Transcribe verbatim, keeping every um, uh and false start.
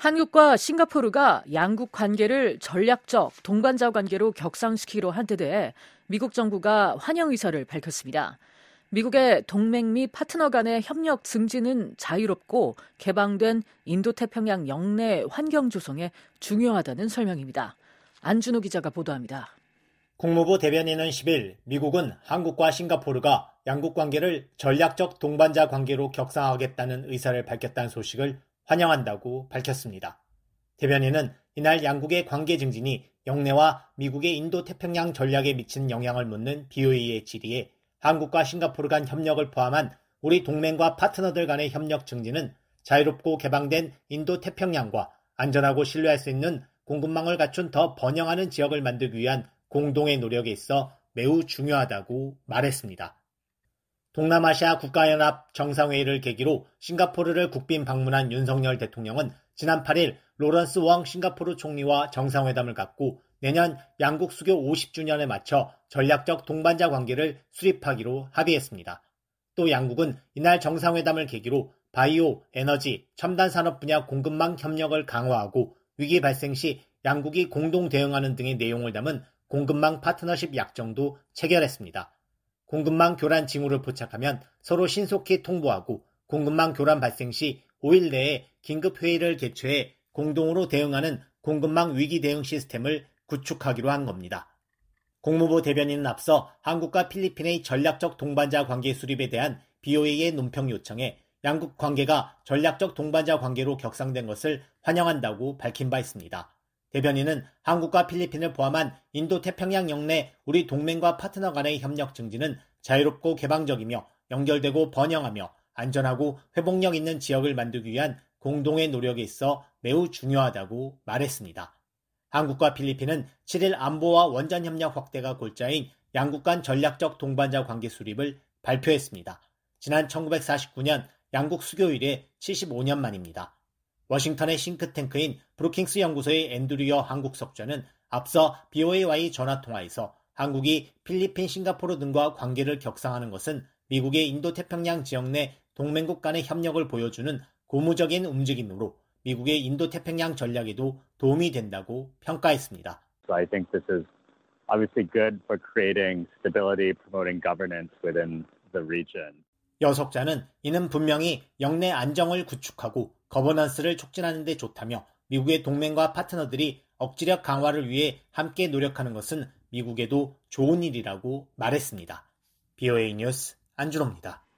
한국과 싱가포르가 양국 관계를 전략적 동반자 관계로 격상시키기로 한 데 대해 미국 정부가 환영 의사를 밝혔습니다. 미국의 동맹 및 파트너 간의 협력 증진은 자유롭고 개방된 인도태평양 영내 환경 조성에 중요하다는 설명입니다. 안준호 기자가 보도합니다. 국무부 대변인은 십일 미국은 한국과 싱가포르가 양국 관계를 전략적 동반자 관계로 격상하겠다는 의사를 밝혔다는 소식을 환영한다고 밝혔습니다. 대변인은 이날 양국의 관계 증진이 영내와 미국의 인도태평양 전략에 미치는 영향을 묻는 비오이의 질의에 한국과 싱가포르 간 협력을 포함한 우리 동맹과 파트너들 간의 협력 증진은 자유롭고 개방된 인도태평양과 안전하고 신뢰할 수 있는 공급망을 갖춘 더 번영하는 지역을 만들기 위한 공동의 노력에 있어 매우 중요하다고 말했습니다. 동남아시아 국가연합 정상회의를 계기로 싱가포르를 국빈 방문한 윤석열 대통령은 지난 팔 일 로런스 웡 싱가포르 총리와 정상회담을 갖고 내년 양국 수교 오십 주년에 맞춰 전략적 동반자 관계를 수립하기로 합의했습니다. 또 양국은 이날 정상회담을 계기로 바이오, 에너지, 첨단 산업 분야 공급망 협력을 강화하고 위기 발생 시 양국이 공동 대응하는 등의 내용을 담은 공급망 파트너십 약정도 체결했습니다. 공급망 교란 징후를 포착하면 서로 신속히 통보하고 공급망 교란 발생 시 오 일 내에 긴급회의를 개최해 공동으로 대응하는 공급망 위기 대응 시스템을 구축하기로 한 겁니다. 국무부 대변인은 앞서 한국과 필리핀의 전략적 동반자 관계 수립에 대한 비오이의 논평 요청에 양국 관계가 전략적 동반자 관계로 격상된 것을 환영한다고 밝힌 바 있습니다. 대변인은 한국과 필리핀을 포함한 인도태평양 영내 우리 동맹과 파트너 간의 협력 증진은 자유롭고 개방적이며 연결되고 번영하며 안전하고 회복력 있는 지역을 만들기 위한 공동의 노력에 있어 매우 중요하다고 말했습니다. 한국과 필리핀은 칠 일 안보와 원전협력 확대가 골자인 양국 간 전략적 동반자 관계 수립을 발표했습니다. 지난 천구백사십구 년 양국 수교 이래 칠십오 년 만입니다. 워싱턴의 싱크탱크인 브루킹스 연구소의 앤드류어 한국 석좌는 앞서 비오에이와의 전화통화에서 한국이 필리핀, 싱가포르 등과 관계를 격상하는 것은 미국의 인도태평양 지역 내 동맹국 간의 협력을 보여주는 고무적인 움직임으로 미국의 인도태평양 전략에도 도움이 된다고 평가했습니다. So I think this is obviously good for creating stability, promoting governance within the region. 여 석자는 이는 분명히 영내 안정을 구축하고 거버넌스를 촉진하는 데 좋다며 미국의 동맹과 파트너들이 억지력 강화를 위해 함께 노력하는 것은 미국에도 좋은 일이라고 말했습니다. 비오에이 뉴스 안준호입니다.